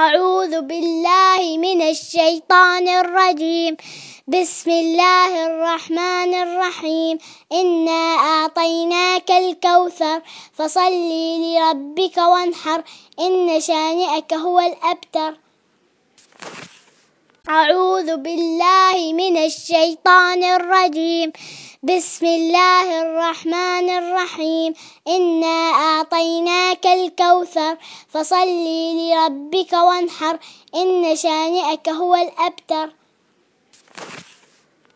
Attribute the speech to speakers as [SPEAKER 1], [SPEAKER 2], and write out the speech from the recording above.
[SPEAKER 1] أعوذ بالله من الشيطان الرجيم. بسم الله الرحمن الرحيم. إنا أعطيناك الكوثر فصل لربك وانحر إن شانئك هو الأبتر. أعوذ بالله من الشيطان الرجيم. بسم الله الرحمن الرحيم. إنا أعطيناك الكوثر فصل لربك وانحر إن شانئك هو الأبتر.